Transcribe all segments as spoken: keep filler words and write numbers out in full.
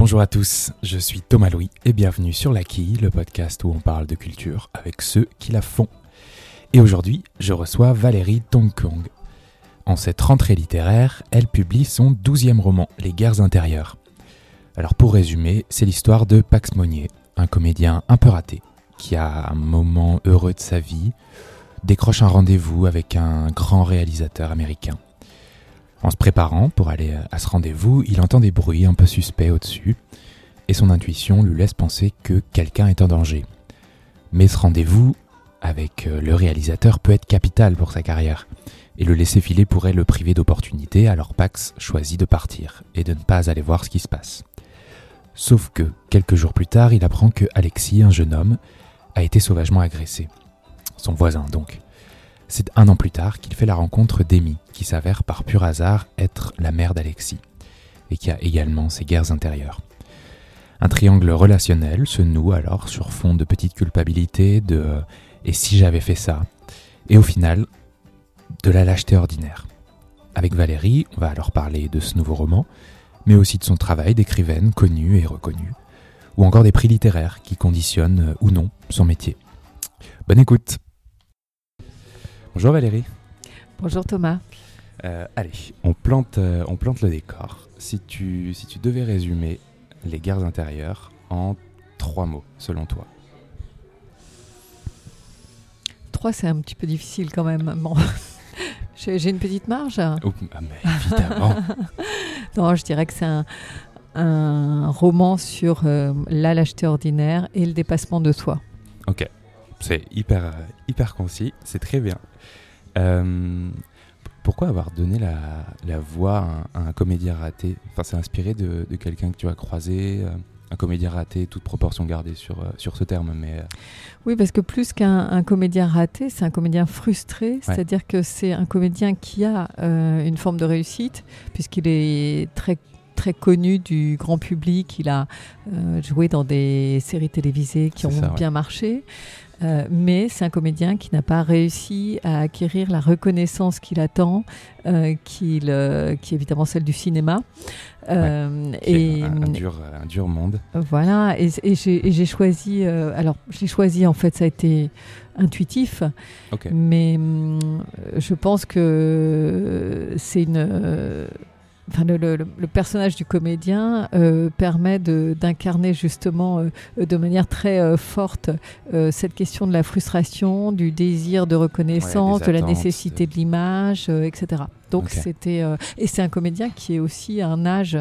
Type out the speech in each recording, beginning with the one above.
Bonjour à tous, je suis Thomas Louis et bienvenue sur La Quille, le podcast où on parle de culture avec ceux qui la font. Et aujourd'hui, je reçois Valérie Tongkong. En cette rentrée littéraire, elle publie son douzième roman, Les Guerres intérieures. Alors pour résumer, c'est l'histoire de Pax Monnier, un comédien un peu raté, qui a un moment heureux de sa vie, décroche un rendez-vous avec un grand réalisateur américain. En se préparant pour aller à ce rendez-vous, il entend des bruits un peu suspects au-dessus, et son intuition lui laisse penser que quelqu'un est en danger. Mais ce rendez-vous avec le réalisateur peut être capital pour sa carrière, et le laisser filer pourrait le priver d'opportunités, alors Pax choisit de partir et de ne pas aller voir ce qui se passe. Sauf que, quelques jours plus tard, il apprend que Alexis, un jeune homme, a été sauvagement agressé. Son voisin donc. C'est un an plus tard qu'il fait la rencontre d'Amy, qui s'avère par pur hasard être la mère d'Alexis, et qui a également ses guerres intérieures. Un triangle relationnel se noue alors sur fond de petites culpabilités, de euh, « et si j'avais fait ça ?» et au final, de la lâcheté ordinaire. Avec Valérie, on va alors parler de ce nouveau roman, mais aussi de son travail d'écrivaine connue et reconnue, ou encore des prix littéraires qui conditionnent euh, ou non son métier. Bonne écoute! Bonjour Valérie. Bonjour Thomas. Euh, allez, on plante, euh, on plante le décor. Si tu, si tu devais résumer Les Guerres intérieures en trois mots, selon toi. Trois, c'est un petit peu difficile quand même. Bon. j'ai, j'ai une petite marge. Oh, mais évidemment. Non, je dirais que c'est un, un roman sur euh, la lâcheté ordinaire et le dépassement de soi. Ok, c'est hyper, euh, hyper concis, c'est très bien. Euh, pourquoi avoir donné la, la voix à un, à un comédien raté ? Enfin, c'est inspiré de, de quelqu'un que tu as croisé, euh, un comédien raté, toute proportion gardée sur, euh, sur ce terme. Mais euh... Oui, parce que plus qu'un un comédien raté, c'est un comédien frustré, ouais. C'est-à-dire que c'est un comédien qui a euh, une forme de réussite, puisqu'il est très très connu du grand public, il a euh, joué dans des séries télévisées qui c'est ont ça, bien ouais. marché. Euh, mais c'est un comédien qui n'a pas réussi à acquérir la reconnaissance qu'il attend, euh, qu'il, euh, qui est évidemment celle du cinéma. Euh, ouais, et un, un, dur, un dur monde. Voilà, et, et, j'ai, et j'ai choisi, euh, alors j'ai choisi en fait, ça a été intuitif, okay. mais euh, je pense que c'est une... Euh, Enfin, le, le, le personnage du comédien euh, permet de, d'incarner justement euh, de manière très euh, forte euh, cette question de la frustration, du désir de reconnaissance, ouais, de la nécessité de l'image, euh, et cetera. Donc okay. c'était euh, et c'est un comédien qui est aussi à un âge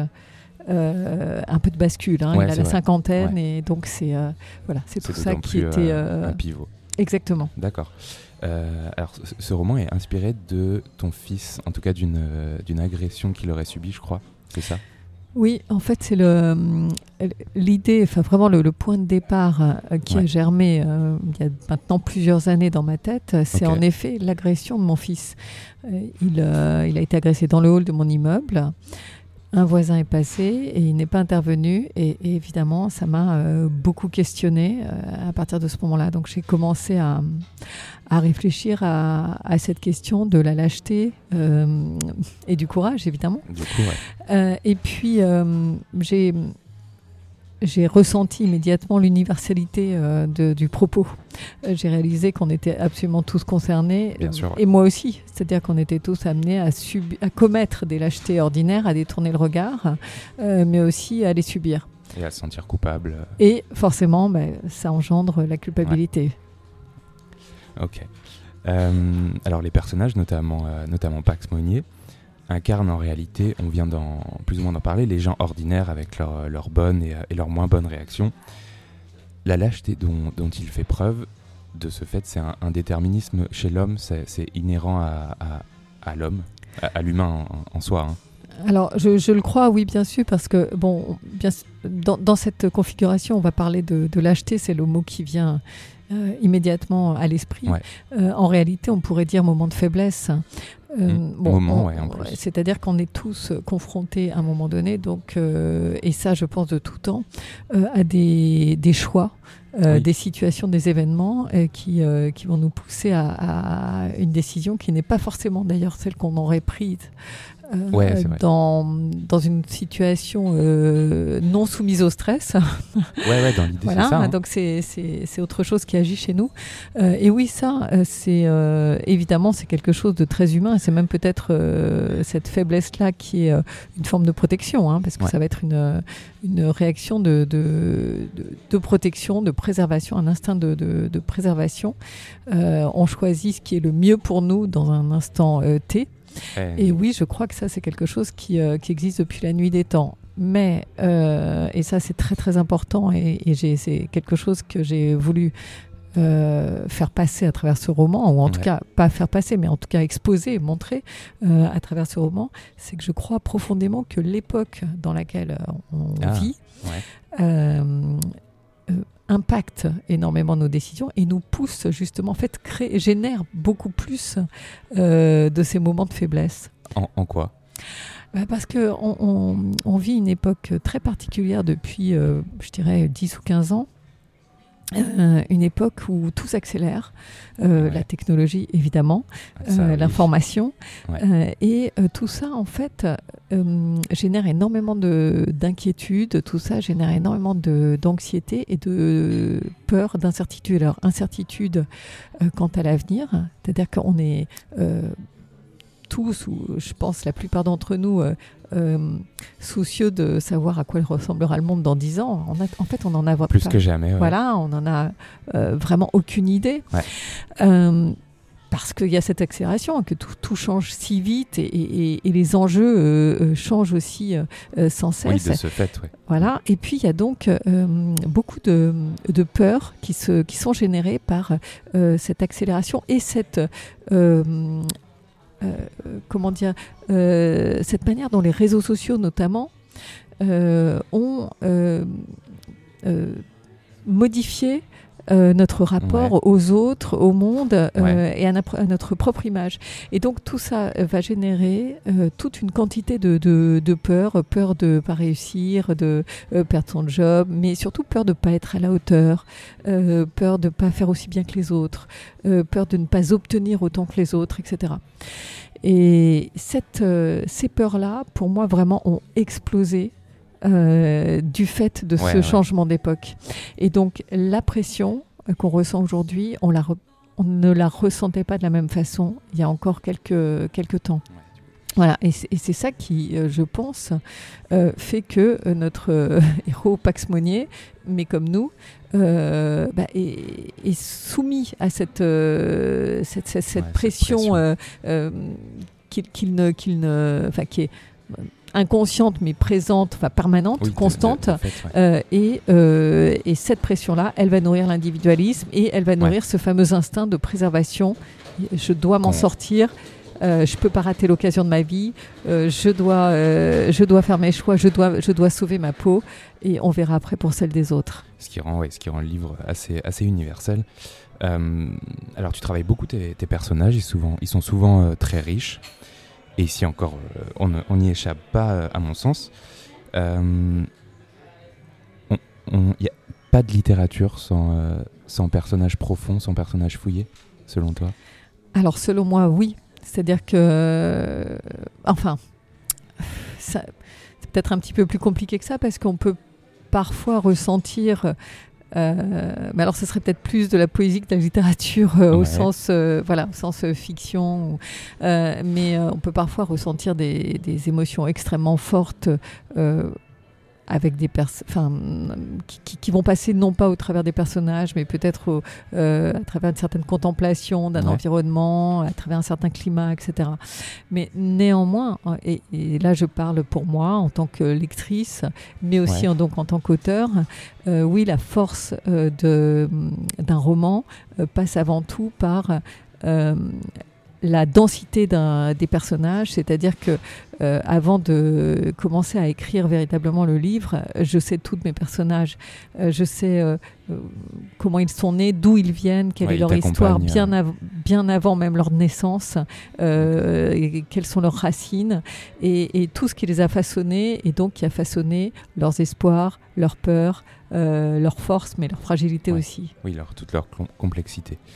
euh, un peu de bascule. Hein. Ouais, il a la vrai. cinquantaine ouais. et donc c'est euh, voilà, c'est, c'est tout ça qui était euh, un pivot. Exactement. D'accord. Euh, alors, ce, ce roman est inspiré de ton fils, en tout cas d'une, euh, d'une agression qu'il aurait subie, je crois. C'est ça ? Oui, en fait, c'est le, l'idée, enfin vraiment le, le point de départ euh, qui ouais. a germé euh, il y a maintenant plusieurs années dans ma tête. C'est okay. en effet l'agression de mon fils. Euh, il, euh, il a été agressé dans le hall de mon immeuble. Un voisin est passé et il n'est pas intervenu et, et évidemment ça m'a euh, beaucoup questionné euh, à partir de ce moment-là. Donc j'ai commencé à, à réfléchir à, à cette question de la lâcheté euh, et du courage évidemment. Du coup, ouais. euh, et puis euh, j'ai j'ai ressenti immédiatement l'universalité euh, de, du propos. Euh, j'ai réalisé qu'on était absolument tous concernés, Bien euh, sûr, ouais. et moi aussi. C'est-à-dire qu'on était tous amenés à, subi- à commettre des lâchetés ordinaires, à détourner le regard, euh, mais aussi à les subir. Et à se sentir coupable. Et forcément, bah, ça engendre la culpabilité. Ouais. Ok. Euh, alors les personnages, notamment, euh, notamment Pax Monnier, incarnent en réalité, on vient d'en, plus ou moins d'en parler, les gens ordinaires avec leurs leur bonnes et, et leurs moins bonnes réactions. La lâcheté dont, dont il fait preuve, de ce fait, c'est un, un déterminisme chez l'homme, c'est, c'est inhérent à, à, à l'homme, à, à l'humain en, en soi. Hein. Alors, je, je le crois, oui, bien sûr, parce que, bon, bien, dans, dans cette configuration, on va parler de, de lâcheté, c'est le mot qui vient euh, immédiatement à l'esprit. Ouais. Euh, en réalité, on pourrait dire moment de faiblesse. Euh, mmh. bon, moment, on, ouais, en plus. C'est-à-dire qu'on est tous confrontés à un moment donné, donc, euh, et ça, je pense de tout temps, euh, à des, des choix, euh, oui. des situations, des événements euh, qui, euh, qui vont nous pousser à, à une décision qui n'est pas forcément d'ailleurs celle qu'on aurait prise euh, ouais, c'est vrai. dans, dans une situation euh, non soumise au stress. Ouais, ouais, dans l'idée, voilà, c'est ça. Hein. Donc c'est, c'est, c'est autre chose qui agit chez nous. Euh, et oui, ça, c'est euh, évidemment, c'est quelque chose de très humain. Et c'est même peut-être euh, cette faiblesse-là qui est euh, une forme de protection, hein, parce que ouais. ça va être une, une réaction de, de, de, de protection, de préservation, un instinct de, de, de préservation. Euh, on choisit ce qui est le mieux pour nous dans un instant euh, T. Et, et oui, je crois que ça, c'est quelque chose qui, euh, qui existe depuis la nuit des temps. Mais, euh, et ça, c'est très, très important, et, et j'ai, c'est quelque chose que j'ai voulu euh, faire passer à travers ce roman, ou en ouais. tout cas, pas faire passer, mais en tout cas exposer, montrer euh, à travers ce roman, c'est que je crois profondément que l'époque dans laquelle on ah, vit ouais. euh, euh, impacte énormément nos décisions et nous pousse justement, en fait, crée, génère beaucoup plus euh, de ces moments de faiblesse. En, en quoi ? Bah parce qu'on on, on vit une époque très particulière depuis, euh, je dirais, dix ou quinze ans. Euh, une époque où tout s'accélère, euh, ouais. la technologie évidemment, ça, euh, oui. l'information, ouais. euh, et euh, tout ça en fait euh, génère énormément de, d'inquiétude, tout ça génère énormément de, d'anxiété et de peur, d'incertitude. Alors incertitude euh, quant à l'avenir, c'est-à-dire qu'on est euh, tous, ou je pense la plupart d'entre nous, euh, euh, soucieux de savoir à quoi ressemblera le monde dans dix ans. On a, en fait, on en a plus pas, que jamais. Ouais. Voilà, on n'en a euh, vraiment aucune idée. Ouais. Euh, parce qu'il y a cette accélération, que tout, tout change si vite et, et, et les enjeux euh, changent aussi euh, sans cesse. Oui, de ce fait, oui. Voilà. Et puis, il y a donc euh, beaucoup de, de peurs qui, se, qui sont générées par euh, cette accélération et cette... Euh, Euh, comment dire, euh, cette manière dont les réseaux sociaux notamment euh, ont euh, euh, modifié euh, notre rapport ouais. aux autres, au monde euh, ouais. et à, na- à notre propre image. Et donc tout ça va générer euh, toute une quantité de, de, de peur, peur de ne pas réussir, de euh, perdre son job, mais surtout peur de ne pas être à la hauteur, euh, peur de ne pas faire aussi bien que les autres, euh, peur de ne pas obtenir autant que les autres, et cetera. Et cette, euh, ces peurs-là, pour moi, vraiment ont explosé euh, du fait de ouais, ce ouais. changement d'époque. Et donc, la pression euh, qu'on ressent aujourd'hui, on, la re- on ne la ressentait pas de la même façon il y a encore quelques, quelques temps. Voilà, et c'est, et c'est ça qui, euh, je pense, euh, fait que euh, notre euh, héros Pax Monnier, mais comme nous, euh, bah, est, est soumis à cette, euh, cette, cette, cette ouais, pression, cette pression. Euh, euh, qu'il, qu'il ne, qu'il ne, enfin, qui est inconsciente mais présente, enfin permanente, oui, constante, de, de, de fait, ouais. euh, et, euh, et cette pression-là, elle va nourrir l'individualisme et elle va nourrir ouais. ce fameux instinct de préservation. Je dois m'en Qu'on... sortir. Euh, je ne peux pas rater l'occasion de ma vie, euh, je, dois, euh, je dois faire mes choix, je dois, je dois sauver ma peau, et on verra après pour celle des autres. Ce qui rend, ouais, ce qui rend le livre assez, assez universel. Euh, alors tu travailles beaucoup tes, tes personnages, ils, souvent, ils sont souvent euh, très riches, et ici encore, euh, on n'y échappe pas euh, à mon sens. Il euh, n'y a pas de littérature sans, euh, sans personnage profond, sans personnage fouillé, selon toi ? Alors selon moi, oui. C'est-à-dire que, euh, enfin, ça, c'est peut-être un petit peu plus compliqué que ça parce qu'on peut parfois ressentir, euh, mais alors ce serait peut-être plus de la poésie que de la littérature euh, ouais. au sens, euh, voilà, au sens euh, fiction, ou, euh, mais euh, on peut parfois ressentir des, des émotions extrêmement fortes. Euh, avec des pers- enfin, qui, qui vont passer non pas au travers des personnages, mais peut-être au, euh, à travers une certaine contemplation d'un ouais. environnement, à travers un certain climat, et cetera. Mais néanmoins, et, et là je parle pour moi en tant que lectrice, mais aussi ouais. en, donc en tant qu'auteur, euh, oui, la force euh, de, d'un roman euh, passe avant tout par... Euh, la densité d'un, des personnages, c'est-à-dire que euh, avant de commencer à écrire véritablement le livre, je sais tous mes personnages, euh, je sais euh, comment ils sont nés, d'où ils viennent, quelle ouais, est leur histoire, bien, av- bien avant même leur naissance, euh, et quelles sont leurs racines, et, et tout ce qui les a façonnés, et donc qui a façonné leurs espoirs, leurs peurs, euh, leurs forces, mais leur fragilité ouais. aussi. Oui, leur, toute leur complexité.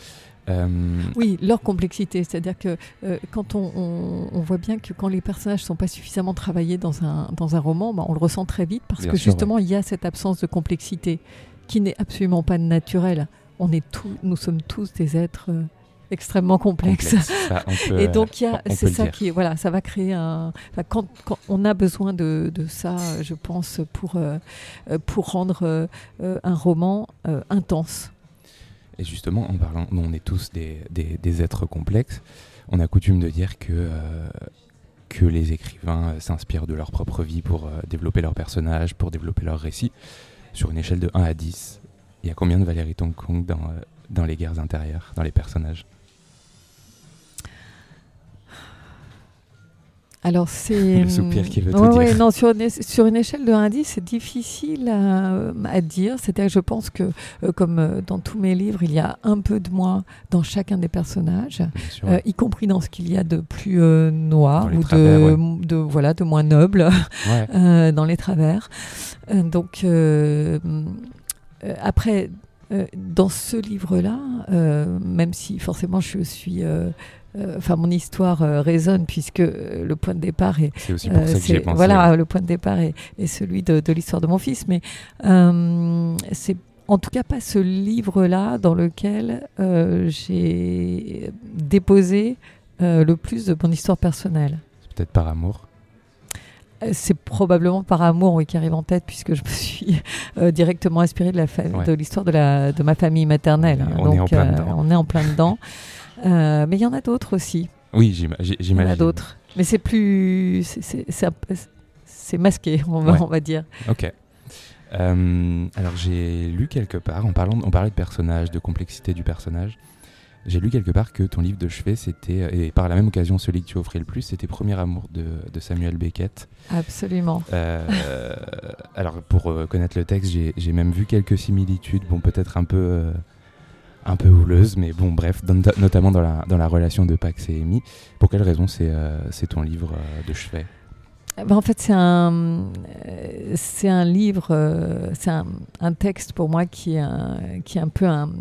Euh... Oui, leur complexité, c'est-à-dire que euh, quand on, on, on voit bien que quand les personnages ne sont pas suffisamment travaillés dans un, dans un roman, bah, on le ressent très vite parce bien que sûr, justement, ouais. il y a cette absence de complexité qui n'est absolument pas naturelle. On est tous, nous sommes tous des êtres euh, extrêmement complexes. Complexe, ça, peut, et donc, y a, c'est ça dire. qui, voilà, ça va créer un. Enfin, quand, quand on a besoin de, de ça, je pense, pour, euh, pour rendre euh, un roman euh, intense. Et justement, en parlant, nous, on est tous des, des, des êtres complexes. On a coutume de dire que, euh, que les écrivains euh, s'inspirent de leur propre vie pour euh, développer leurs personnages, pour développer leurs récits. Sur une échelle de un à dix, il y a combien de Valérie Tong-Kong dans, euh, dans les guerres intérieures, dans les personnages ? Alors c'est le soupir qui veut tout ouais, dire. Ouais, non, sur, une, sur une échelle de un à dix, c'est difficile à, à dire. C'est-à-dire que je pense que, euh, comme euh, dans tous mes livres, il y a un peu de moi dans chacun des personnages, sûr, ouais. euh, y compris dans ce qu'il y a de plus euh, noir ou travers, de, ouais. de, voilà, de moins noble ouais. euh, dans les travers. Euh, donc, euh, euh, après, euh, dans ce livre-là, euh, même si forcément je suis... Euh, Enfin, euh, mon histoire euh, résonne puisque euh, le point de départ est. C'est aussi pour euh, ça que j'y ai pensé. Voilà, ouais. le point de départ est, est celui de, de l'histoire de mon fils, mais euh, c'est en tout cas pas ce livre-là dans lequel euh, j'ai déposé euh, le plus de mon histoire personnelle. C'est peut-être par amour. C'est probablement par amour, oui, qui arrive en tête, puisque je me suis euh, directement inspirée de, la fa- ouais. de l'histoire de, la, de ma famille maternelle. On, Donc, est en plein euh, dedans. On est en plein dedans. Euh, mais il y en a d'autres aussi. Oui, j'im- j'imagine. Il y en a d'autres. Mais c'est plus... C'est, c'est, c'est, c'est masqué, on va, ouais. on va dire. Ok. Euh, alors, j'ai lu quelque part, en parlant, on parlait de personnage, de complexité du personnage, j'ai lu quelque part que ton livre de chevet, c'était, et par la même occasion celui que tu offrais le plus, c'était Premier amour de, de Samuel Beckett. Absolument. Euh, alors, pour euh, connaître le texte, j'ai, j'ai même vu quelques similitudes, bon, peut-être un peu... Euh, un peu houleuse, mais bon, bref, dans, notamment dans la, dans la relation de Pax et Amy. Pour quelle raison c'est, euh, c'est ton livre euh, de chevet ? Ben en fait, c'est un, euh, c'est un livre, euh, c'est un, un texte pour moi qui est un, qui est un peu un,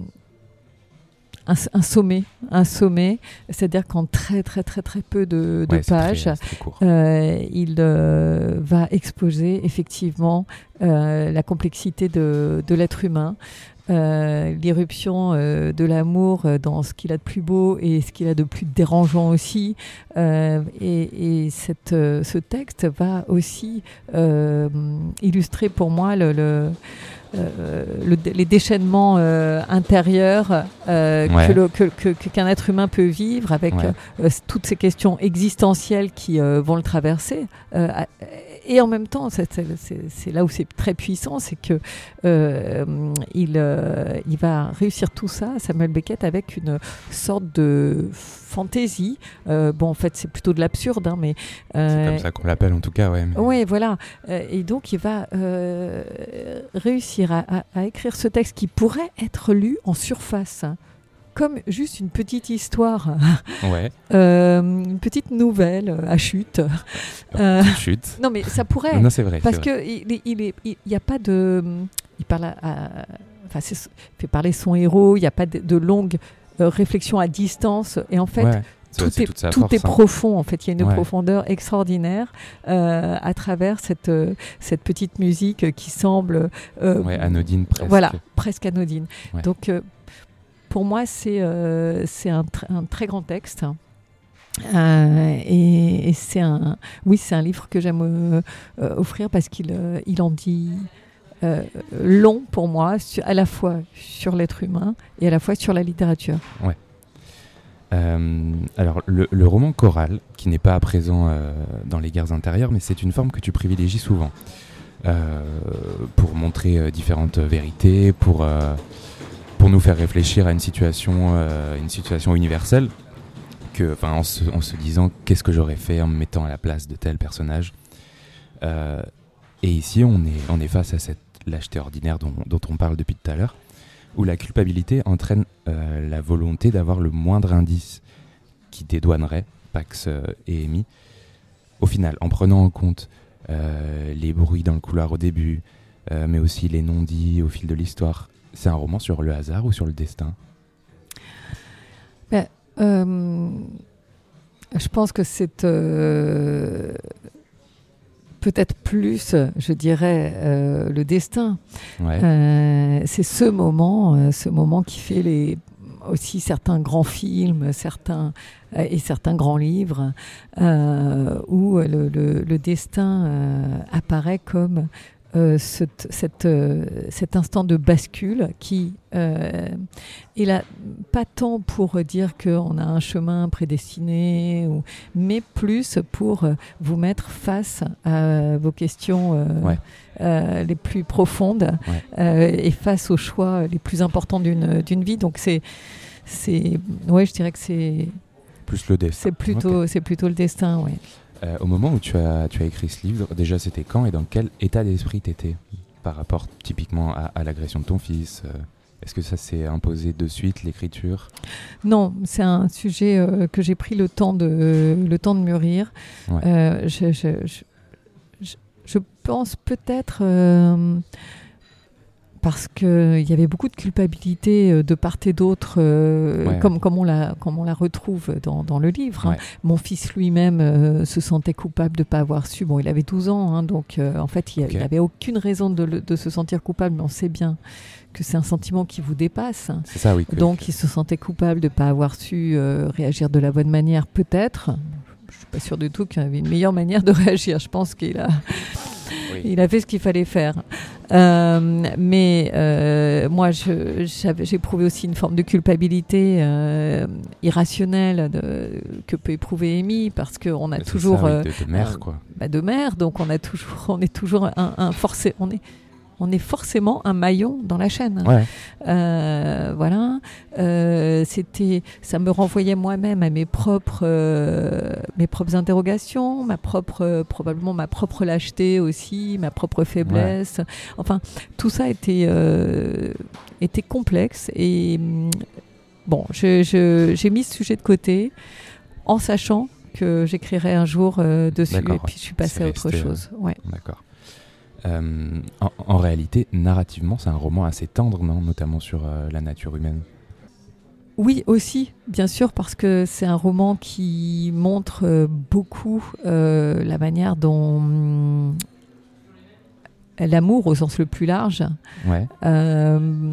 un, un sommet, un sommet, c'est-à-dire qu'en très très très très peu de, de ouais, pages, c'est très, c'est court. Euh, il euh, va exposer effectivement euh, la complexité de, de l'être humain. Euh, l'irruption euh, de l'amour euh, dans ce qu'il a de plus beau et ce qu'il a de plus dérangeant aussi. Euh, et et cette, euh, ce texte va aussi euh, illustrer pour moi le, le, euh, le, les déchaînements euh, intérieurs euh, ouais. que le, que, que, qu'un être humain peut vivre avec ouais. euh, toutes ces questions existentielles qui euh, vont le traverser. Euh, Et en même temps, c'est, c'est, c'est là où c'est très puissant, c'est que euh, il, euh, il va réussir tout ça, Samuel Beckett, avec une sorte de fantaisie. Euh, bon, en fait, c'est plutôt de l'absurde, hein, mais euh, c'est comme ça qu'on l'appelle, en tout cas, ouais. Mais... Oui, voilà. Euh, et donc, il va euh, réussir à, à, à écrire ce texte qui pourrait être lu en surface. Hein. Comme juste une petite histoire, ouais. euh, une petite nouvelle à chute. Euh, petite chute. Non, mais ça pourrait. Non, non c'est vrai. Parce c'est que vrai. il, il est, il y a pas de, il parle, à, à, enfin, c'est, il fait parler son héros. Il n'y a pas de, de longues euh, réflexions à distance. Et en fait. Ouais. Tout, c'est est, tout tout est hein. profond, en fait. Il y a une ouais. profondeur extraordinaire euh, à travers cette, euh, cette petite musique qui semble... Euh, ouais, anodine presque. Voilà, presque anodine. Ouais. Donc, euh, pour moi, c'est, euh, c'est un, tr- un très grand texte. Euh, et, et c'est un, oui, c'est un livre que j'aime euh, euh, offrir parce qu'il euh, il en dit euh, long pour moi, sur, à la fois sur l'être humain et à la fois sur la littérature. Ouais. Euh, alors, le, le roman choral, qui n'est pas à présent euh, dans les guerres intérieures, mais c'est une forme que tu privilégies souvent euh, pour montrer euh, différentes vérités, pour, euh, pour nous faire réfléchir à une situation, euh, une situation universelle, que, en, se, en se disant qu'est-ce que j'aurais fait en me mettant à la place de tel personnage. Euh, et ici, on est, on est face à cette lâcheté ordinaire dont, dont on parle depuis tout à l'heure, où la culpabilité entraîne euh, la volonté d'avoir le moindre indice qui dédouanerait Pax euh, et Amy. Au final, en prenant en compte euh, les bruits dans le couloir au début, euh, mais aussi les non-dits au fil de l'histoire, c'est un roman sur le hasard ou sur le destin ? Ben, euh, je pense que c'est euh, peut-être plus, je dirais, euh, le destin. Ouais. Euh, c'est ce moment, euh, ce moment qui fait les, aussi certains grands films, certains euh, et certains grands livres, euh, où le, le, le destin euh, apparaît comme euh, cette, cette, euh, cet instant de bascule qui euh, est là, pas tant pour dire qu'on a un chemin prédestiné, ou, mais plus pour vous mettre face à vos questions euh, ouais. euh, les plus profondes, ouais. euh, et face aux choix les plus importants d'une, d'une vie. Donc c'est, c'est, ouais, je dirais que c'est plus le destin. C'est plutôt, okay. c'est plutôt le destin, oui. Euh, au moment où tu as, tu as écrit ce livre, déjà c'était quand et dans quel état d'esprit t'étais par rapport typiquement à, à l'agression de ton fils euh, Est-ce que ça s'est imposé de suite, l'écriture ? Non, c'est un sujet euh, que j'ai pris le temps de, euh, le temps de mûrir. Ouais. Euh, je, je, je, je, je pense peut-être... Euh, parce qu'il y avait beaucoup de culpabilité de part et d'autre, euh, ouais. comme, comme, on la, comme on la retrouve dans, dans le livre. Ouais. Hein. Mon fils lui-même euh, se sentait coupable de ne pas avoir su. Bon, il avait douze ans, hein, donc euh, en fait, il n'avait okay. aucune raison de, de se sentir coupable, mais on sait bien que c'est un sentiment qui vous dépasse. C'est ça, oui. Que... Donc, il se sentait coupable de ne pas avoir su euh, réagir de la bonne manière, peut-être. Je ne suis pas sûre du tout qu'il y avait une meilleure manière de réagir. Je pense qu'il a... Oui. Il a fait ce qu'il fallait faire. Euh, mais euh, moi, je, j'ai éprouvé aussi une forme de culpabilité euh, irrationnelle de, que peut éprouver Amy, parce qu'on a c'est toujours... Ça, oui, de, de mère, quoi. Euh, bah de mère, donc on, a toujours, on est toujours un, un forcé... On est, on est forcément un maillon dans la chaîne. Ouais. Euh, voilà. Euh, c'était, ça me renvoyait moi-même à mes propres, euh, mes propres interrogations, ma propre, euh, probablement ma propre lâcheté aussi, ma propre faiblesse. Ouais. Enfin, tout ça était, euh, était complexe. Et bon, je, je, j'ai mis ce sujet de côté en sachant que j'écrirais un jour euh, dessus. D'accord, et puis ouais. je suis passée à autre chose. Ouais. D'accord. Euh, en, en réalité, narrativement, c'est un roman assez tendre, non ? Notamment sur euh, la nature humaine. Oui, aussi, bien sûr, parce que c'est un roman qui montre euh, beaucoup euh, la manière dont euh, l'amour, au sens le plus large, ouais. euh,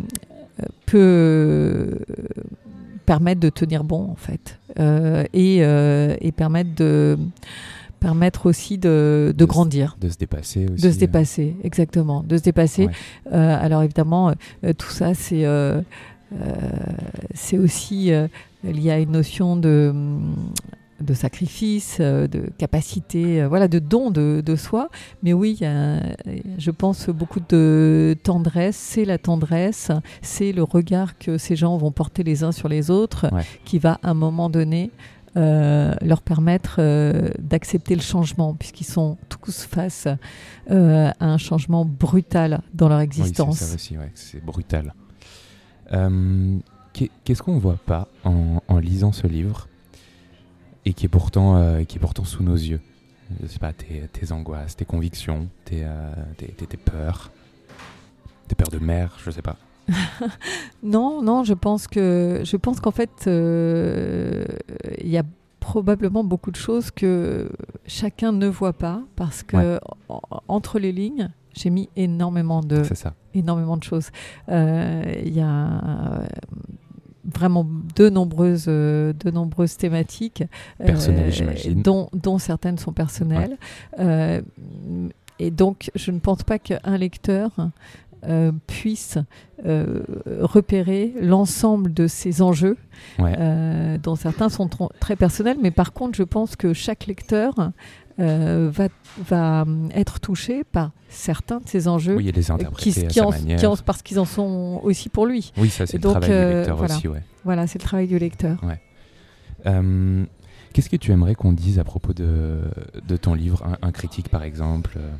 peut permettre de tenir bon, en fait, euh, et, euh, et permettre de... permettre aussi de, de, de grandir. De se dépasser aussi. De se dépasser, euh... exactement. De se dépasser. Ouais. Euh, alors évidemment, euh, tout ça, c'est, euh, euh, c'est aussi euh, lié à une notion de, de sacrifice, euh, de capacité, euh, voilà, de don de, de soi. Mais oui, il y a, je pense, beaucoup de tendresse. C'est la tendresse, c'est le regard que ces gens vont porter les uns sur les autres, ouais. qui va, à un moment donné, Euh, leur permettre euh, d'accepter le changement, puisqu'ils sont tous face euh, à un changement brutal dans leur existence. Oui, c'est ça aussi, ouais, c'est brutal. Euh, qu'est-ce qu'on ne voit pas en, en lisant ce livre et qui est pourtant, euh, qui est pourtant sous nos yeux ? Je sais pas, tes, tes angoisses, tes convictions, tes, euh, tes, tes, tes peurs, tes peurs de mère, je sais pas. non, non, je pense que je pense qu'en fait, il euh, y a probablement beaucoup de choses que chacun ne voit pas, parce que ouais. en, entre les lignes, j'ai mis énormément de, C'est ça. énormément de choses. Il euh, y a euh, vraiment de nombreuses, euh, de nombreuses thématiques, personnelles, euh, j'imagine, dont, dont certaines sont personnelles. Ouais. Euh, et donc, je ne pense pas qu'un lecteur Euh, puisse euh, repérer l'ensemble de ces enjeux, ouais. euh, dont certains sont tr- très personnels, mais par contre, je pense que chaque lecteur euh, va, va être touché par certains de ces enjeux, oui, et les interpréter qui, à qui sa en, manière. Qui en, parce qu'ils en sont aussi pour lui. Oui, ça, c'est et le donc, travail euh, du lecteur voilà. aussi. Ouais. Voilà, c'est le travail du lecteur. Ouais. Euh, qu'est-ce que tu aimerais qu'on dise à propos de, de ton livre, un, un critique, par exemple euh...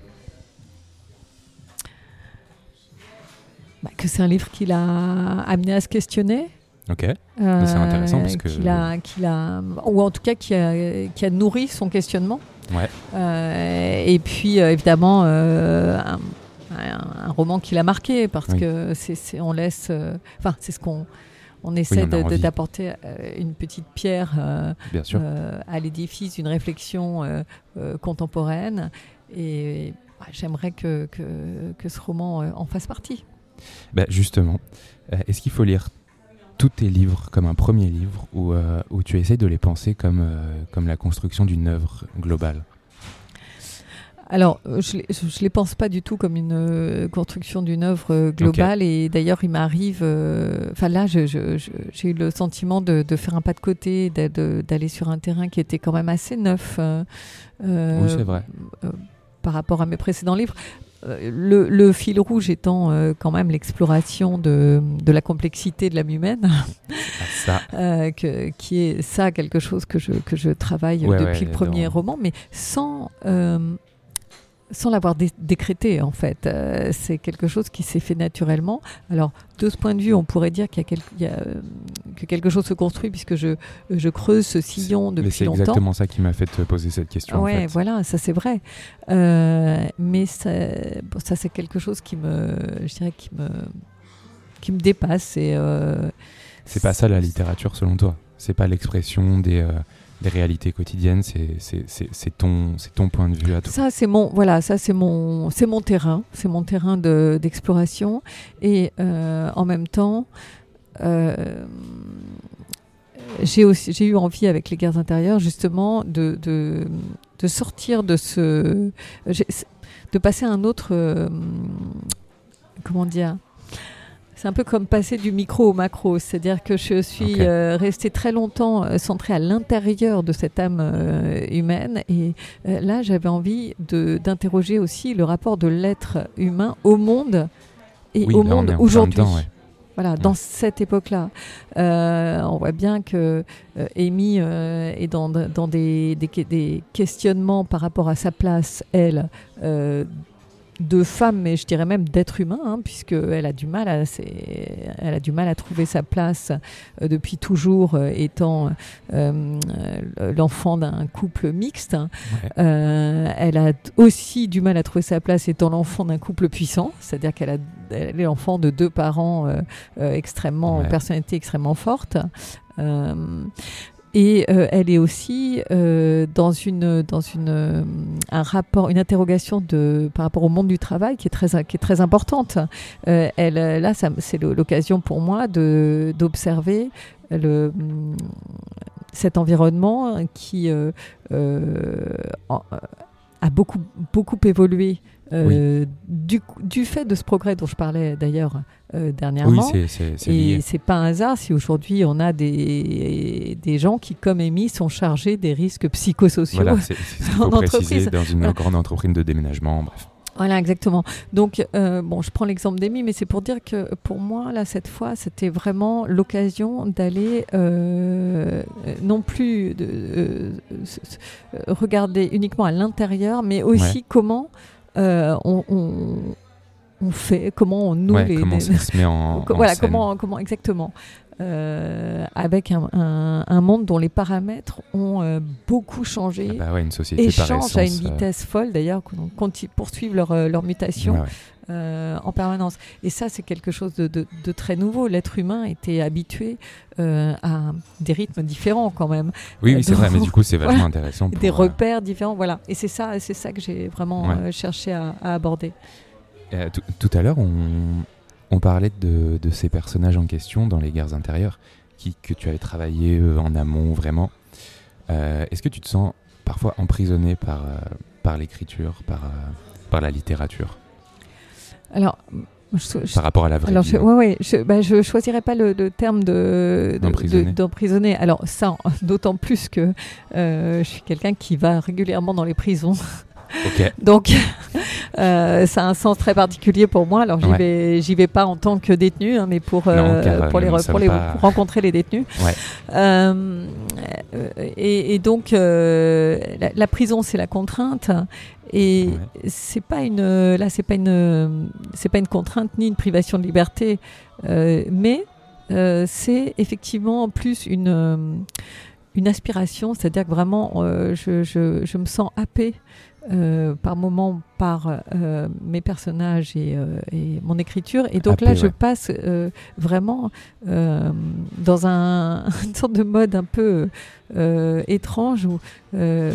Bah, que c'est un livre qui l'a amené à se questionner. Ok, euh, c'est intéressant parce que... Qu'il a, qu'il a, ou en tout cas qui a, qui a nourri son questionnement. Ouais. Euh, et puis euh, évidemment euh, un, un, un roman qui l'a marqué, parce oui. que c'est, c'est, on laisse... Enfin, euh, c'est ce qu'on... on essaie oui, on de, de, d'apporter euh, une petite pierre euh, Bien sûr. Euh, à l'édifice d'une réflexion euh, euh, contemporaine. Et bah, j'aimerais que, que, que ce roman euh, en fasse partie. Bah, justement, euh, est-ce qu'il faut lire tous tes livres comme un premier livre ou euh, où tu essaies de les penser comme, euh, comme la construction d'une œuvre globale ? Alors, je ne les pense pas du tout comme une euh, construction d'une œuvre euh, globale. Okay. Et d'ailleurs, il m'arrive... Enfin euh, là, je, je, je, j'ai eu le sentiment de, de faire un pas de côté, de, de, d'aller sur un terrain qui était quand même assez neuf. Euh, oui, c'est vrai. Euh, par rapport à mes précédents livres. Le, le fil rouge étant euh, quand même l'exploration de, de la complexité de l'âme humaine, ça. euh, que, qui est ça quelque chose que je, que je travaille ouais, depuis ouais, le premier non. roman, mais sans, euh, sans l'avoir dé- décrété en fait. Euh, c'est quelque chose qui s'est fait naturellement. Alors de ce point de vue, on pourrait dire qu'il y a, quel, il y a euh, que quelque chose se construit puisque je, je creuse ce sillon depuis mais c'est longtemps. C'est exactement ça qui m'a fait te poser cette question. Ouais, en fait. voilà, ça c'est vrai. Euh, mais ça, bon, ça c'est quelque chose qui me, je dirais, qui me, qui me dépasse. Et, euh, c'est pas ça la littérature selon toi. C'est pas l'expression des, euh, des réalités quotidiennes. C'est, c'est, c'est, c'est ton, c'est ton point de vue à toi. Ça c'est mon, voilà, ça c'est mon, c'est mon terrain, c'est mon terrain de, d'exploration. Et euh, en même temps. Euh, J'ai, aussi, j'ai eu envie avec les guerres intérieures justement de, de, de sortir de ce... de passer à un autre... Euh, comment dire ? C'est un peu comme passer du micro au macro, c'est-à-dire que je suis okay. euh, restée très longtemps euh, centrée à l'intérieur de cette âme euh, humaine et euh, là j'avais envie de, d'interroger aussi le rapport de l'être humain au monde et oui, au monde aujourd'hui. Dedans, ouais. Voilà, dans ouais. cette époque-là, euh, on voit bien que euh, Amy euh, est dans, dans des, des, des questionnements par rapport à sa place, elle, euh, de femme, mais je dirais même d'être humain, hein, puisqu'elle a du mal à, elle a du mal à trouver sa place euh, depuis toujours, euh, étant euh, l'enfant d'un couple mixte. Ouais. Euh, elle a aussi du mal à trouver sa place étant l'enfant d'un couple puissant, c'est-à-dire qu'elle a, elle est l'enfant de deux parents euh, euh, extrêmement, ouais. personnalité extrêmement forte. Euh, Et euh, elle est aussi euh, dans une dans une euh, un rapport, une interrogation de par rapport au monde du travail qui est très qui est très importante. Euh, elle là, ça, c'est l'occasion pour moi de d'observer le cet environnement qui euh, euh, a beaucoup beaucoup évolué. Euh, oui. du, du fait de ce progrès dont je parlais d'ailleurs euh, dernièrement. Oui, c'est, c'est, c'est et lié. C'est pas un hasard si aujourd'hui on a des, des gens qui, comme Amy, sont chargés des risques psychosociaux voilà, c'est, c'est ce qu'il faut en préciser entreprise. Dans une voilà. grande entreprise de déménagement, bref. Voilà, exactement. Donc, euh, bon, je prends l'exemple d'Amy, mais c'est pour dire que pour moi, là, cette fois, c'était vraiment l'occasion d'aller euh, non plus de, euh, regarder uniquement à l'intérieur, mais aussi ouais. comment Euh, on, on, on fait, comment on noue ouais, les... comment les... ça se met en, en voilà, scène. Comment, comment exactement. Euh, avec un, un, un monde dont les paramètres ont euh, beaucoup changé. Ah bah ouais, une société et par changent essence, à une vitesse euh... folle, d'ailleurs, qui poursuivent leur, leur mutation. Ouais, ouais. Euh, en permanence. Et ça, c'est quelque chose de, de, de très nouveau. L'être humain était habitué euh, à des rythmes différents quand même. Oui, oui euh, c'est vrai, mais du coup, c'est vachement voilà, intéressant. Pour, des repères euh... différents, voilà. Et c'est ça, c'est ça que j'ai vraiment ouais. euh, cherché à, à aborder. Euh, t- tout à l'heure, on, on parlait de, de ces personnages en question dans les guerres intérieures, qui, que tu avais travaillé euh, en amont, vraiment. Euh, est-ce que tu te sens parfois emprisonné par, euh, par l'écriture, par, euh, par la littérature ? Alors, je, je, par rapport à la vraie alors vie. Je, ouais, ouais, je, bah, je choisirais pas le, le terme de, de, d'emprisonner. De, d'emprisonner. Alors ça, d'autant plus que euh, je suis quelqu'un qui va régulièrement dans les prisons. Okay. Donc, euh, ça a un sens très particulier pour moi. Alors, j'y ouais. vais, j'y vais pas en tant que détenu, hein, mais pour euh, non, car, pour, les, pour, les, pas... pour rencontrer les détenus. Ouais. Euh, et, et donc, euh, la, la prison, c'est la contrainte. Et ouais. c'est pas une, là, c'est pas une, c'est pas une contrainte ni une privation de liberté, euh, mais euh, c'est effectivement plus une, une aspiration, c'est-à-dire que vraiment, euh, je, je, je me sens happée euh, par moments par euh, mes personnages et, euh, et mon écriture. Et donc Happé, là, je ouais. passe euh, vraiment euh, dans un, une sorte de mode un peu euh, étrange où euh,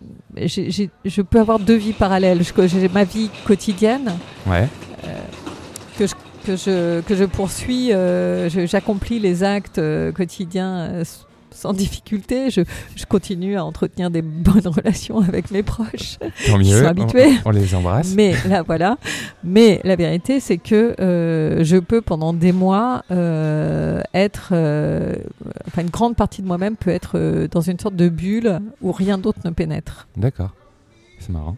j'ai, j'ai, je peux avoir deux vies parallèles. Je, j'ai ma vie quotidienne Ouais. euh, que je que je, que je poursuis, euh, je, j'accomplis les actes euh, quotidiens euh, sans difficulté. Je, je continue à entretenir des bonnes relations avec mes proches. Tant mieux, qui sont habitués. On, on les embrasse. Mais là, voilà. Mais la vérité, c'est que euh, je peux pendant des mois euh, être, euh, enfin une grande partie de moi-même peut être euh, dans une sorte de bulle où rien d'autre ne pénètre. D'accord, c'est marrant.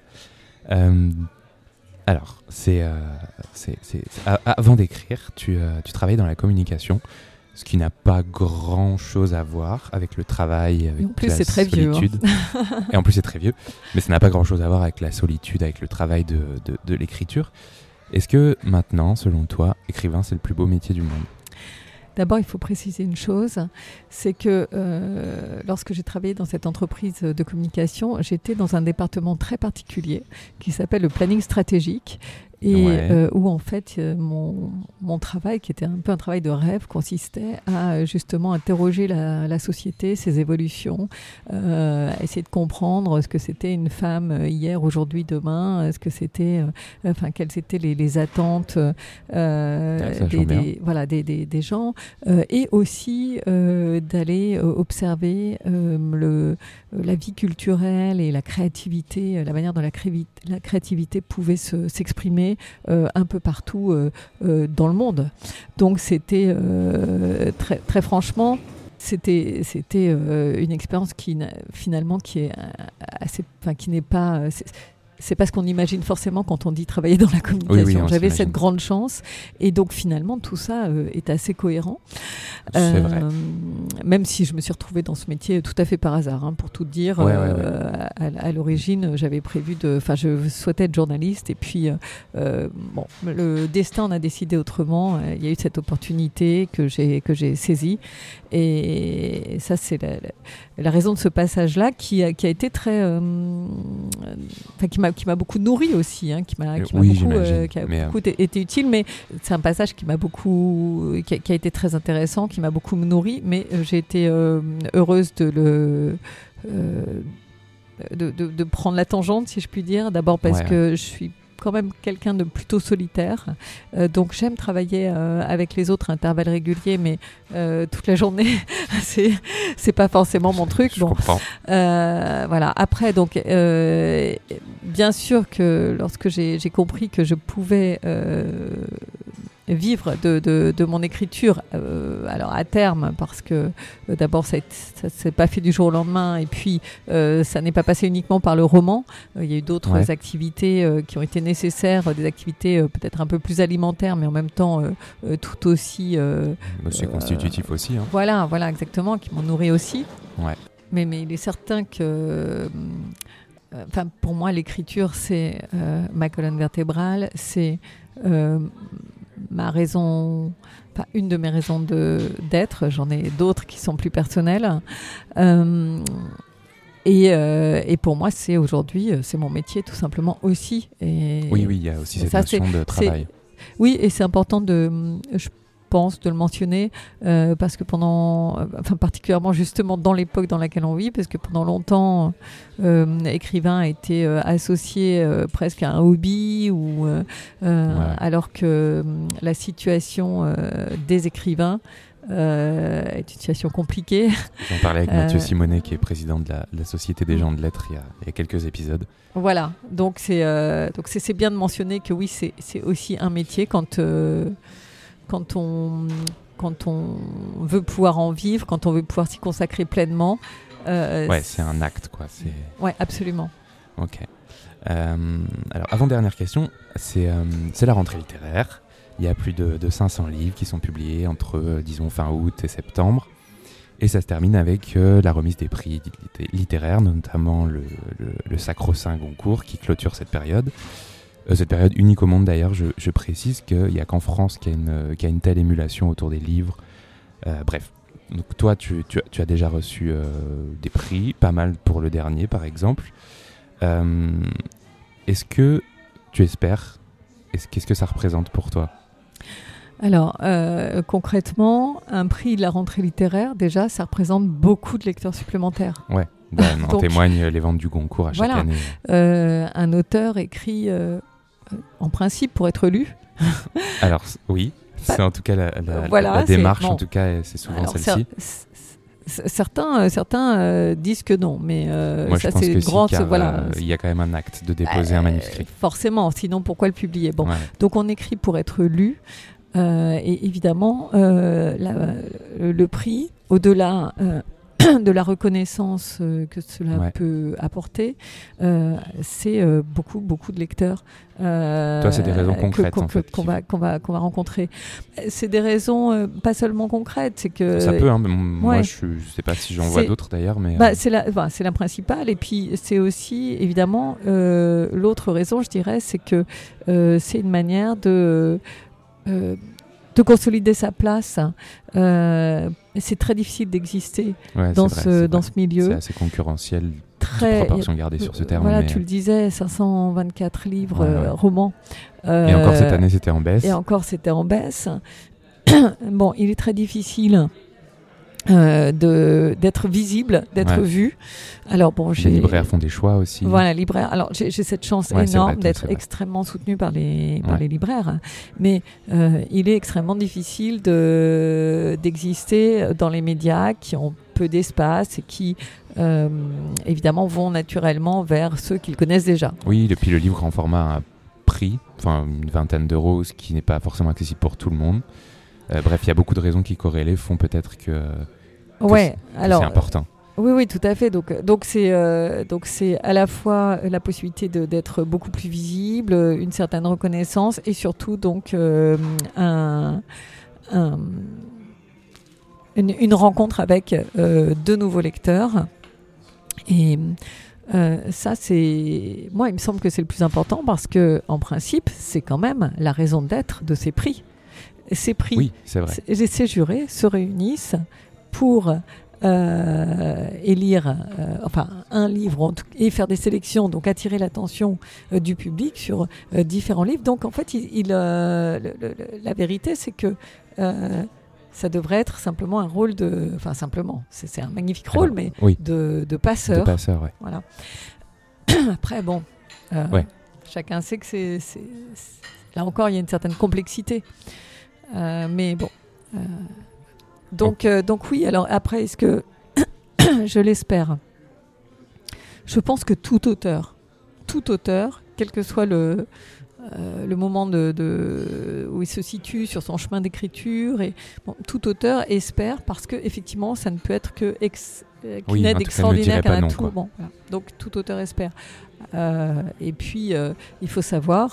Euh, alors, c'est, euh, c'est, c'est, c'est a- avant d'écrire, tu, euh, tu travailles dans la communication, ce qui n'a pas grand-chose à voir avec le travail, avec Et en plus, la c'est très vieux, solitude. Hein. Et en plus, c'est très vieux, mais ça n'a pas grand-chose à voir avec la solitude, avec le travail de, de, de l'écriture. Est-ce que maintenant, selon toi, écrivain, c'est le plus beau métier du monde ? D'abord, il faut préciser une chose, c'est que euh, lorsque j'ai travaillé dans cette entreprise de communication, j'étais dans un département très particulier qui s'appelle le planning stratégique. Et Ouais. euh, où en fait euh, mon, mon travail, qui était un peu un travail de rêve, consistait à euh, justement interroger la, la société, ses évolutions, euh, à essayer de comprendre ce que c'était une femme euh, hier, aujourd'hui, demain, ce que c'était, euh, enfin quelles étaient les, les attentes euh, Ah, ça des, change bien. des, voilà, des, des, des gens, euh, et aussi euh, d'aller euh, observer euh, le, la vie culturelle et la créativité, la manière dont la, crévi- la créativité pouvait se, s'exprimer Euh, un peu partout euh, euh, dans le monde. Donc c'était euh, très, très franchement, c'était, c'était euh, une expérience qui finalement qui est assez, enfin qui n'est pas. C'est, c'est pas ce qu'on imagine forcément quand on dit travailler dans la communication. Oui, oui, J'avais s'imagine. cette grande chance et donc finalement tout ça euh, est assez cohérent. C'est Euh, vrai. Même si je me suis retrouvée dans ce métier tout à fait par hasard, hein, pour tout dire. Ouais, euh, ouais, ouais. À, à l'origine, j'avais prévu de, enfin, je souhaitais être journaliste et puis euh, bon, le destin en a décidé autrement. Il y a eu cette opportunité que j'ai que j'ai saisie et ça c'est la, la, la raison de ce passage-là qui a, qui a été très, euh, enfin, qui m'a qui m'a beaucoup nourri aussi, hein, qui m'a qui m'a Oui, beaucoup, euh, j'imagine, qui a mais, beaucoup été, été utile, mais c'est un passage qui m'a beaucoup, qui a, qui a été très intéressant, qui m'a beaucoup nourri, mais euh, j'ai été euh, heureuse de le euh, de, de, de prendre la tangente, si je puis dire. D'abord parce Ouais, que je suis quand même quelqu'un de plutôt solitaire, euh, donc j'aime travailler euh, avec les autres à intervalles réguliers, mais euh, toute la journée, c'est c'est pas forcément mon truc. Je bon, comprends. euh, voilà. Après, donc, euh, bien sûr que lorsque j'ai, j'ai compris que je pouvais euh, vivre de, de, de mon écriture, euh, alors à terme, parce que euh, d'abord ça ne s'est pas fait du jour au lendemain, et puis euh, ça n'est pas passé uniquement par le roman. Il euh, y a eu d'autres Ouais. activités euh, qui ont été nécessaires, des activités euh, peut-être un peu plus alimentaires, mais en même temps euh, euh, tout aussi. Euh, Bah, c'est euh, constitutif aussi. Hein. Voilà, voilà, exactement, qui m'ont nourri aussi. Ouais. Mais, mais il est certain que, euh, enfin, pour moi, l'écriture, c'est euh, ma colonne vertébrale, c'est euh, ma raison, enfin, une de mes raisons de, d'être. J'en ai d'autres qui sont plus personnelles. Euh, et, euh, et pour moi, c'est aujourd'hui, c'est mon métier tout simplement aussi. Et Oui, oui, il y a aussi cette ça, notion c'est- de travail. oui, et c'est important de, je pense, de le mentionner euh, parce que pendant, euh, enfin particulièrement justement dans l'époque dans laquelle on vit, parce que pendant longtemps, euh, écrivain a été euh, associé euh, presque à un hobby ou euh, euh, Ouais. alors que euh, la situation euh, des écrivains euh, est une situation compliquée. J'en parlais avec Mathieu Euh, Simonet, qui est président de la, de la Société des gens de lettres, il y a, il y a quelques épisodes. Voilà, donc c'est euh, donc c'est, c'est bien de mentionner que oui, c'est, c'est aussi un métier quand euh, quand on quand on veut pouvoir en vivre, quand on veut pouvoir s'y consacrer pleinement. Euh, Ouais, c'est un acte, quoi. C'est... Ouais, absolument. Ok. Euh, alors, avant-dernière question, c'est, euh, c'est la rentrée littéraire. Il y a plus de, de cinq cents livres qui sont publiés entre, euh, disons, fin août et septembre. Et ça se termine avec euh, la remise des prix litté- littéraires, notamment le, le, le Sacro-Saint Goncourt qui clôture cette période. Euh, cette période unique au monde d'ailleurs, je, je précise qu'il n'y a qu'en France qu'il y a une, qu'il y a une telle émulation autour des livres. Euh, bref, donc toi tu, tu, tu as déjà reçu euh, des prix, pas mal pour le dernier par exemple. Euh, est-ce que tu espères, est-ce, qu'est-ce que ça représente pour toi ? Alors, euh, concrètement, un prix de la rentrée littéraire, déjà, ça représente beaucoup de lecteurs supplémentaires. Ouais, bah, en Donc, témoignent les ventes du Goncourt à chaque voilà. année. Euh, un auteur écrit, euh, en principe, pour être lu. Alors, oui, c'est bah, en tout cas la, la, voilà, la démarche, bon. en tout cas, c'est souvent Alors, celle-ci. C'est, c'est, certains certains euh, disent que non, mais euh, Moi, ça, je pense c'est que grand, si, car, voilà. euh, il y a quand même un acte de déposer euh, un manuscrit. Forcément, sinon, pourquoi le publier ? Bon, ouais. Donc, on écrit pour être lu. Euh, et évidemment, euh, la, le, le prix, au-delà euh, de la reconnaissance euh, que cela ouais. peut apporter, euh, c'est euh, beaucoup, beaucoup de lecteurs. Euh, Toi, c'est des raisons concrètes, que, qu'on, en fait, qu'on, va, qu'on, va, qu'on va rencontrer. C'est des raisons euh, pas seulement concrètes, c'est que... Ça peut, hein, mais moi, ouais. je ne sais pas si j'en c'est, vois d'autres, d'ailleurs, mais... Bah, euh... c'est, la, bah, c'est la principale, et puis c'est aussi, évidemment, euh, l'autre raison, je dirais, c'est que euh, c'est une manière de... Euh, de consolider sa place. Euh, c'est très difficile d'exister ouais, dans, vrai, ce, dans ce milieu. C'est assez concurrentiel, très, toute proportion gardée sur ce terme. Voilà, mais... tu le disais, cinq cent vingt-quatre livres, ouais, ouais. Euh, romans. Euh, et encore cette année, c'était en baisse. Et encore, c'était en baisse. Bon, il est très difficile... Euh, de, d'être visible, d'être ouais. vu. Alors bon, j'ai... Les libraires font des choix aussi. Voilà, libraires. Alors j'ai, j'ai cette chance ouais, énorme vrai, d'être toi, extrêmement soutenue par les, par ouais. les libraires, mais euh, il est extrêmement difficile de, d'exister dans les médias qui ont peu d'espace et qui euh, évidemment vont naturellement vers ceux qu'ils connaissent déjà. Oui, et puis le livre en format à prix, enfin une vingtaine d'euros, ce qui n'est pas forcément accessible pour tout le monde. Euh, bref, il y a beaucoup de raisons qui corrélées font peut-être que, que, ouais, c'est, alors, que c'est important. Oui, oui, tout à fait. Donc, donc, c'est, euh, donc c'est à la fois la possibilité de, d'être beaucoup plus visible, une certaine reconnaissance et surtout donc, euh, un, un, une, une rencontre avec euh, de nouveaux lecteurs. Et euh, ça, c'est... Moi, il me semble que c'est le plus important parce qu'en principe, c'est quand même la raison d'être de ces prix. Ces prix, oui, c'est vrai. Ces, ces jurés se réunissent pour euh, élire euh, enfin, un livre en tout, et faire des sélections, donc attirer l'attention euh, du public sur euh, différents livres. Donc en fait, il, il, euh, le, le, la vérité, c'est que euh, ça devrait être simplement un rôle de... Enfin, simplement, c'est, c'est un magnifique rôle, mais oui. de, de passeur. De passeur, ouais. Voilà. Après, bon, euh, ouais. chacun sait que c'est, c'est, c'est... Là encore, il y a une certaine complexité. Euh, mais bon. Euh, donc, euh, donc oui, alors après, est-ce que je l'espère ? Je pense que tout auteur, tout auteur, quel que soit le, euh, le moment de, de, où il se situe sur son chemin d'écriture, et, bon, tout auteur espère parce qu'effectivement, ça ne peut être que ex, euh, qu'une oui, aide extraordinaire qu'un atout. Bon, voilà. Donc tout auteur espère. Euh, et puis, euh, il faut savoir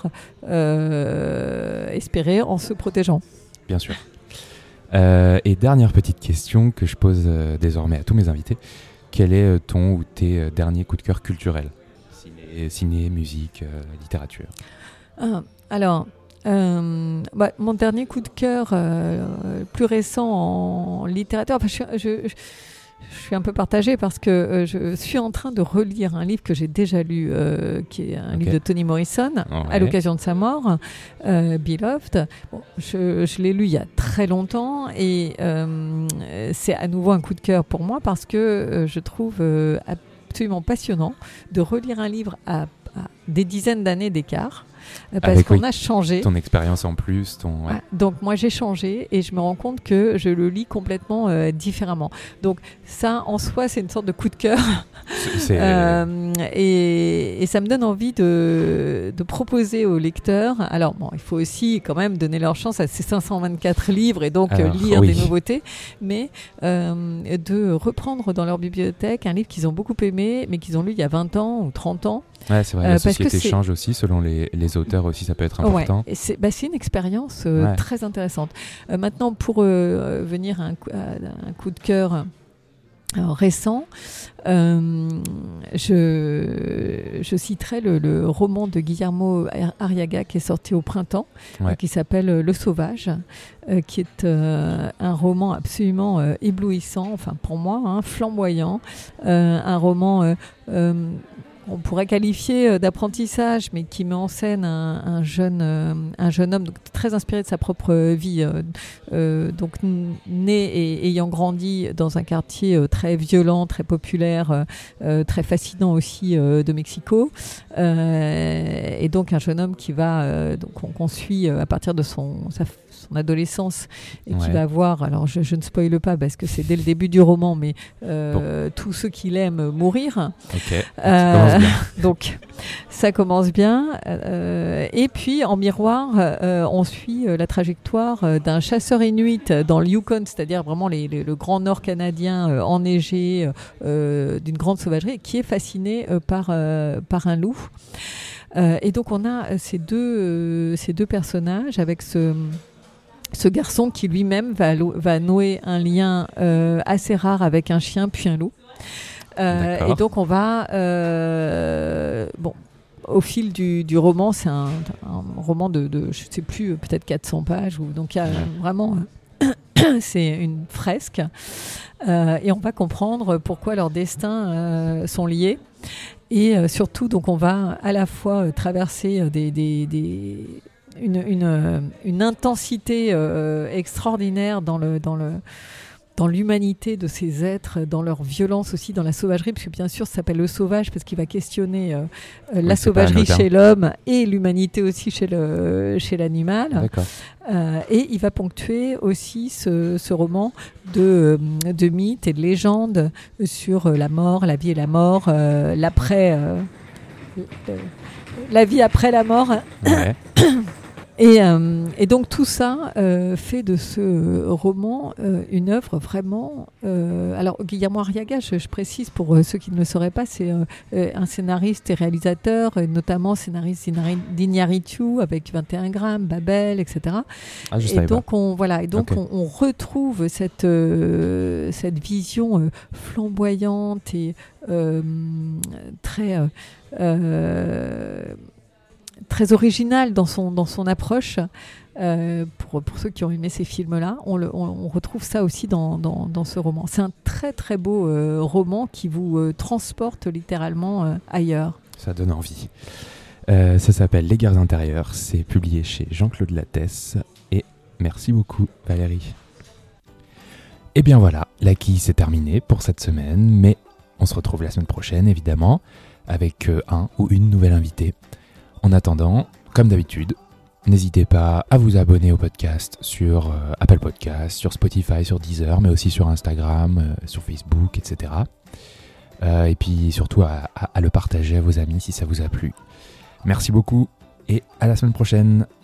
euh, espérer en se protégeant. Bien sûr. Euh, et dernière petite question que je pose euh, désormais à tous mes invités. Quel est euh, ton ou tes euh, derniers coups de cœur culturels ? Ciné, ciné musique, euh, littérature. Ah, alors, euh, bah, mon dernier coup de cœur euh, plus récent en littérature, enfin, je, je, je, je suis un peu partagée parce que euh, je suis en train de relire un livre que j'ai déjà lu, euh, qui est un okay. livre de Toni Morrison, oh, ouais. à l'occasion de sa mort, euh, Beloved. Bon, je, je l'ai lu il y a très longtemps et euh, c'est à nouveau un coup de cœur pour moi parce que euh, je trouve euh, absolument passionnant de relire un livre à, à des dizaines d'années d'écart. Parce Avec, qu'on oui, a changé. Ton expérience en plus. Ton, ouais. ah, donc moi j'ai changé et je me rends compte que je le lis complètement euh, différemment. Donc ça en soi c'est une sorte de coup de cœur. C'est... euh, et, et ça me donne envie de, de proposer aux lecteurs. Alors bon, il faut aussi quand même donner leur chance à ces cinq cent vingt-quatre livres et donc Alors, lire oui. des nouveautés. Mais euh, de reprendre dans leur bibliothèque un livre qu'ils ont beaucoup aimé mais qu'ils ont lu il y a vingt ans ou trente ans. Ouais, c'est vrai, la euh, société change aussi selon les, les auteurs aussi, ça peut être important. Ouais, c'est, bah, c'est une expérience euh, ouais. très intéressante. Euh, maintenant, pour euh, venir à un, à un coup de cœur euh, récent, euh, je, je citerai le, le roman de Guillermo Arriaga qui est sorti au printemps, ouais. euh, qui s'appelle Le Sauvage, euh, qui est euh, un roman absolument euh, éblouissant, enfin pour moi, hein, flamboyant, euh, un roman... Euh, euh, on pourrait qualifier d'apprentissage, mais qui met en scène un, un, jeune, euh, un jeune homme donc, très inspiré de sa propre vie, euh, euh, donc né et ayant grandi dans un quartier euh, très violent, très populaire, euh, très fascinant aussi euh, de Mexico, euh, et donc un jeune homme qui va, euh, donc on, qu'on suit à partir de son, sa, son adolescence et ouais. qui va voir, alors je, je ne spoile pas parce que c'est dès le début du roman, mais euh, bon. tous ceux qu'il aime mourir. Ok. Euh, donc ça commence bien. Euh, et puis en miroir, euh, on suit euh, la trajectoire d'un chasseur inuit dans le Yukon, c'est-à-dire vraiment les, les, le grand nord canadien euh, enneigé, euh, d'une grande sauvagerie, qui est fasciné euh, par, euh, par un loup. Euh, et donc on a ces deux, euh, ces deux personnages avec ce... ce garçon qui lui-même va, va nouer un lien euh, assez rare avec un chien puis un loup. Euh, et donc on va... Euh, bon, au fil du, du roman, c'est un, un roman de, de, je ne sais plus, peut-être quatre cents pages. Ou, donc il y a vraiment... c'est une fresque. Euh, et on va comprendre pourquoi leurs destins euh, sont liés. Et euh, surtout, donc, on va à la fois euh, traverser des... des, des Une, une, une intensité euh, extraordinaire dans, le, dans, le, dans l'humanité de ces êtres, dans leur violence aussi, dans la sauvagerie, parce que bien sûr ça s'appelle Le Sauvage, parce qu'il va questionner euh, oui, la sauvagerie chez l'homme et l'humanité aussi chez, le, chez l'animal. D'accord. Euh, et il va ponctuer aussi ce, ce roman de, de mythes et de légendes sur la mort, la vie et la mort, euh, l'après... Euh, euh, la vie après la mort. Ouais. Et, euh, et donc tout ça euh, fait de ce roman euh, une œuvre vraiment... Euh, alors Guillermo Arriaga, je, je précise pour euh, ceux qui ne le sauraient pas, c'est euh, un scénariste et réalisateur, notamment scénariste d'Iñárritu avec vingt et un grammes, Babel, et cetera. Ah, je et donc, on, voilà, et donc okay. on, on retrouve cette, euh, cette vision euh, flamboyante et euh, très... Euh, euh, très original dans son, dans son approche. Euh, pour, pour ceux qui ont aimé ces films-là, on, le, on, on retrouve ça aussi dans, dans, dans ce roman. C'est un très très beau euh, roman qui vous euh, transporte littéralement euh, ailleurs. Ça donne envie. Euh, ça s'appelle Les Guerres intérieures, c'est publié chez Jean-Claude Lattès et merci beaucoup Valérie. Et bien voilà, la quille c'est terminé pour cette semaine, mais on se retrouve la semaine prochaine évidemment avec euh, un ou une nouvelle invitée. En attendant, comme d'habitude, n'hésitez pas à vous abonner au podcast sur euh, Apple Podcasts, sur Spotify, sur Deezer, mais aussi sur Instagram, euh, sur Facebook, et cetera. Euh, et puis surtout à, à, à le partager à vos amis si ça vous a plu. Merci beaucoup et à la semaine prochaine.